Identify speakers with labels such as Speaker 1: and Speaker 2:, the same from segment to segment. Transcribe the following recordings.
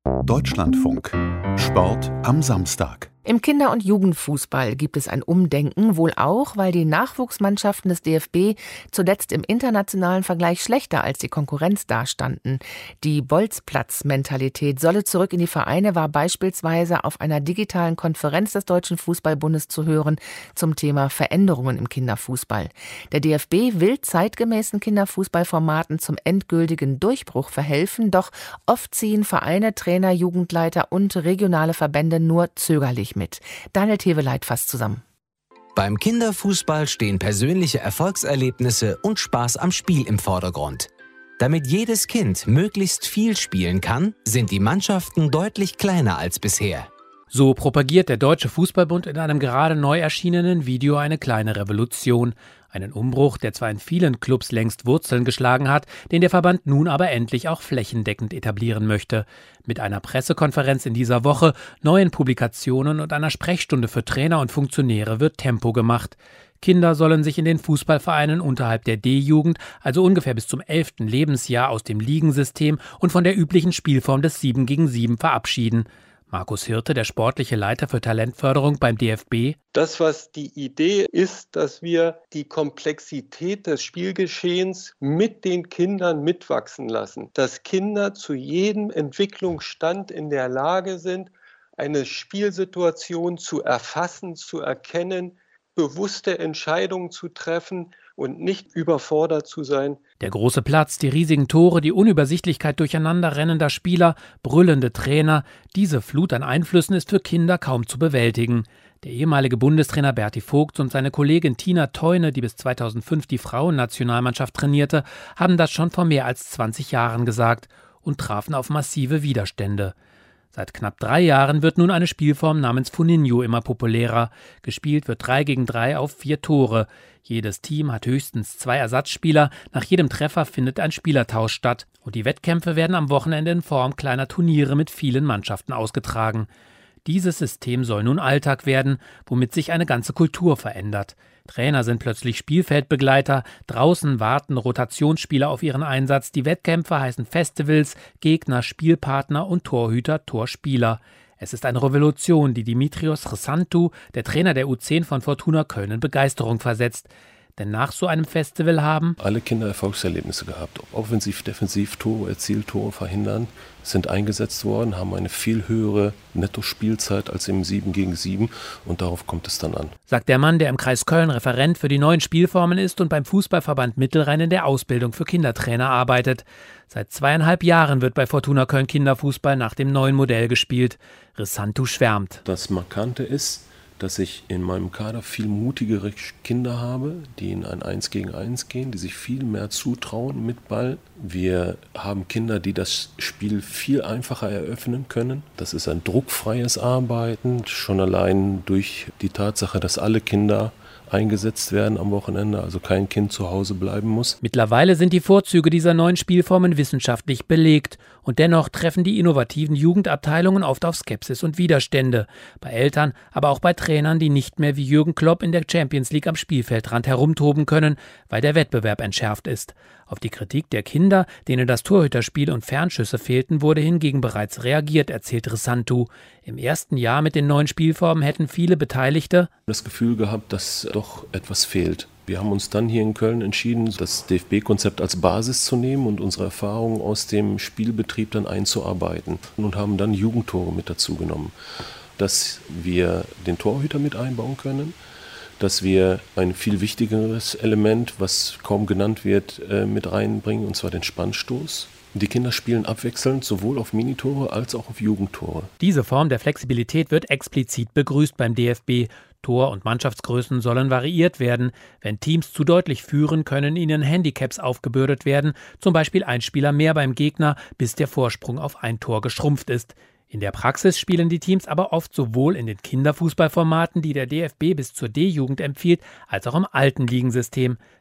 Speaker 1: Deutschlandfunk. Sport am Samstag.
Speaker 2: Im Kinder- und Jugendfußball gibt es ein Umdenken, wohl auch, weil die Nachwuchsmannschaften des DFB zuletzt im internationalen Vergleich schlechter als die Konkurrenz dastanden. Die Bolzplatz-Mentalität solle zurück in die Vereine, war beispielsweise auf einer digitalen Konferenz des Deutschen Fußballbundes zu hören zum Thema Veränderungen im Kinderfußball. Der DFB will zeitgemäßen Kinderfußballformaten zum endgültigen Durchbruch verhelfen, doch oft ziehen Vereine, Trainer, Jugendleiter und regionale Verbände nur zögerlich mit. Daniel Teveleit fasst zusammen.
Speaker 3: Beim Kinderfußball stehen persönliche Erfolgserlebnisse und Spaß am Spiel im Vordergrund. Damit jedes Kind möglichst viel spielen kann, sind die Mannschaften deutlich kleiner als bisher.
Speaker 4: So propagiert der Deutsche Fußballbund in einem gerade neu erschienenen Video eine kleine Revolution. Einen Umbruch, der zwar in vielen Clubs längst Wurzeln geschlagen hat, den der Verband nun aber endlich auch flächendeckend etablieren möchte. Mit einer Pressekonferenz in dieser Woche, neuen Publikationen und einer Sprechstunde für Trainer und Funktionäre wird Tempo gemacht. Kinder sollen sich in den Fußballvereinen unterhalb der D-Jugend, also ungefähr bis zum 11. Lebensjahr, aus dem Ligensystem und von der üblichen Spielform des 7 gegen 7 verabschieden. Markus Hirte, der sportliche Leiter für Talentförderung beim DFB.
Speaker 5: Das, was die Idee ist, dass wir die Komplexität des Spielgeschehens mit den Kindern mitwachsen lassen. Dass Kinder zu jedem Entwicklungsstand in der Lage sind, eine Spielsituation zu erfassen, zu erkennen, bewusste Entscheidungen zu treffen und nicht überfordert zu sein.
Speaker 4: Der große Platz, die riesigen Tore, die Unübersichtlichkeit durcheinander rennender Spieler, brüllende Trainer, diese Flut an Einflüssen ist für Kinder kaum zu bewältigen. Der ehemalige Bundestrainer Berti Vogt und seine Kollegin Tina Teune, die bis 2005 die Frauennationalmannschaft trainierte, haben das schon vor mehr als 20 Jahren gesagt und trafen auf massive Widerstände. Seit knapp 3 Jahren wird nun eine Spielform namens Funinho immer populärer. Gespielt wird 3 gegen 3 auf 4 Tore. Jedes Team hat höchstens 2 Ersatzspieler. Nach jedem Treffer findet ein Spielertausch statt. Und die Wettkämpfe werden am Wochenende in Form kleiner Turniere mit vielen Mannschaften ausgetragen. Dieses System soll nun Alltag werden, womit sich eine ganze Kultur verändert. Trainer sind plötzlich Spielfeldbegleiter, draußen warten Rotationsspieler auf ihren Einsatz, die Wettkämpfe heißen Festivals, Gegner, Spielpartner und Torhüter, Torspieler. Es ist eine Revolution, die Dimitrios Chrysantou, der Trainer der U10 von Fortuna Köln, in Begeisterung versetzt. Denn nach so einem Festival haben
Speaker 6: alle Kinder Erfolgserlebnisse gehabt. Offensiv, defensiv, Tore erzielt, Tore verhindern, sind eingesetzt worden, haben eine viel höhere Netto-Spielzeit als im 7 gegen 7 und darauf kommt es dann an.
Speaker 4: Sagt der Mann, der im Kreis Köln Referent für die neuen Spielformen ist und beim Fußballverband Mittelrhein in der Ausbildung für Kindertrainer arbeitet. Seit 2,5 Jahren wird bei Fortuna Köln Kinderfußball nach dem neuen Modell gespielt. Chrysantou schwärmt.
Speaker 6: Das Markante ist, dass ich in meinem Kader viel mutigere Kinder habe, die in ein 1 gegen 1 gehen, die sich viel mehr zutrauen mit Ball. Wir haben Kinder, die das Spiel viel einfacher eröffnen können. Das ist ein druckfreies Arbeiten, schon allein durch die Tatsache, dass alle Kinder eingesetzt werden am Wochenende, also kein Kind zu Hause bleiben muss.
Speaker 4: Mittlerweile sind die Vorzüge dieser neuen Spielformen wissenschaftlich belegt und dennoch treffen die innovativen Jugendabteilungen oft auf Skepsis und Widerstände. Bei Eltern, aber auch bei Trainern, die nicht mehr wie Jürgen Klopp in der Champions League am Spielfeldrand herumtoben können, weil der Wettbewerb entschärft ist. Auf die Kritik der Kinder, denen das Torhüterspiel und Fernschüsse fehlten, wurde hingegen bereits reagiert, erzählt Chrysantou. Im ersten Jahr mit den neuen Spielformen hätten viele Beteiligte
Speaker 6: das Gefühl gehabt, dass doch etwas fehlt. Wir haben uns dann hier in Köln entschieden, das DFB-Konzept als Basis zu nehmen und unsere Erfahrungen aus dem Spielbetrieb dann einzuarbeiten und haben dann Jugendtore mit dazu genommen. Dass wir den Torhüter mit einbauen können, dass wir ein viel wichtigeres Element, was kaum genannt wird, mit reinbringen, und zwar den Spannstoß. Die Kinder spielen abwechselnd sowohl auf Minitore als auch auf Jugendtore.
Speaker 4: Diese Form der Flexibilität wird explizit begrüßt beim DFB. Tor- und Mannschaftsgrößen sollen variiert werden. Wenn Teams zu deutlich führen, können ihnen Handicaps aufgebürdet werden, zum Beispiel ein Spieler mehr beim Gegner, bis der Vorsprung auf ein Tor geschrumpft ist. In der Praxis spielen die Teams aber oft sowohl in den Kinderfußballformaten, die der DFB bis zur D-Jugend empfiehlt, als auch im alten Ligensystem.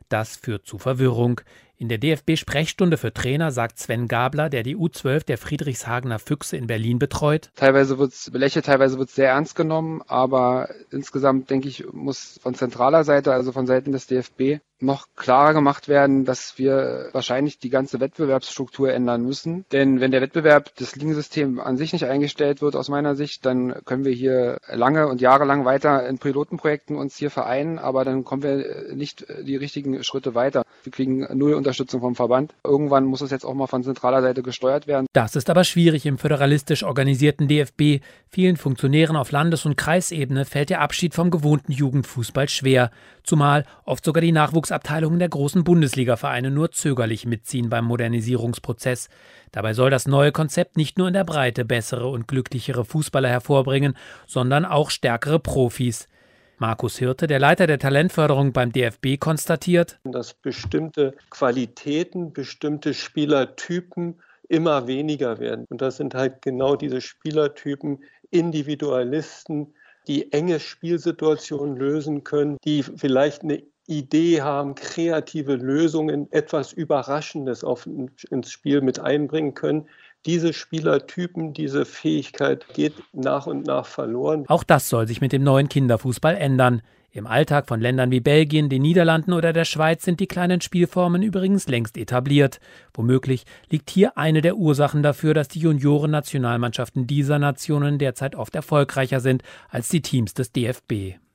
Speaker 4: Das führt zu Verwirrung. In der DFB-Sprechstunde für Trainer sagt Sven Gabler, der die U12 der Friedrichshagener Füchse in Berlin betreut:
Speaker 7: Teilweise wird es belächelt, teilweise wird es sehr ernst genommen, aber insgesamt, denke ich, muss von zentraler Seite, also von Seiten des DFB, noch klarer gemacht werden, dass wir wahrscheinlich die ganze Wettbewerbsstruktur ändern müssen. Denn wenn der Wettbewerb, das Ligensystem an sich nicht eingestellt wird, aus meiner Sicht, dann können wir hier lange und jahrelang weiter in Pilotenprojekten uns hier vereinen, aber dann kommen wir nicht die richtigen Schritte weiter. Wir kriegen null Unterstützung vom Verband. Irgendwann muss es jetzt auch mal von zentraler Seite gesteuert werden.
Speaker 4: Das ist aber schwierig im föderalistisch organisierten DFB. Vielen Funktionären auf Landes- und Kreisebene fällt der Abschied vom gewohnten Jugendfußball schwer. Zumal oft sogar die Nachwuchsabteilungen der großen Bundesliga-Vereine nur zögerlich mitziehen beim Modernisierungsprozess. Dabei soll das neue Konzept nicht nur in der Breite bessere und glücklichere Fußballer hervorbringen, sondern auch stärkere Profis. Markus Hirte, der Leiter der Talentförderung beim DFB, konstatiert,
Speaker 5: dass bestimmte Qualitäten, bestimmte Spielertypen immer weniger werden. Und das sind halt genau diese Spielertypen, Individualisten, die enge Spielsituationen lösen können, die vielleicht eine Idee haben, kreative Lösungen, etwas Überraschendes ins Spiel mit einbringen können. Diese Spielertypen, diese Fähigkeit geht nach und nach verloren.
Speaker 4: Auch das soll sich mit dem neuen Kinderfußball ändern. Im Alltag von Ländern wie Belgien, den Niederlanden oder der Schweiz sind die kleinen Spielformen übrigens längst etabliert. Womöglich liegt hier eine der Ursachen dafür, dass die Junioren-Nationalmannschaften dieser Nationen derzeit oft erfolgreicher sind als die Teams des DFB.